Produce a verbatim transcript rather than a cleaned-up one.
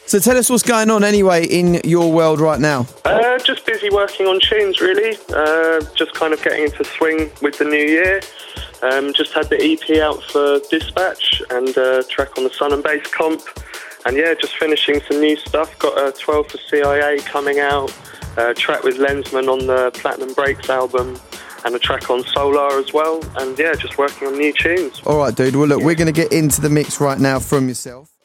So tell us what's going on anyway in your world right now. Uh, just busy working on tunes, really. Uh, just kind of getting into swing with the new year. Um, just had the E P out for Dispatch and a track on the Sun and Bass comp. And yeah, just finishing some new stuff. Got a twelve for C I A coming out. A track with Lensman on the Platinum Breaks album. And a track on Solar as well. And yeah, just working on new tunes. All right, dude. Well, look, we're going to get into the mix right now from yourself.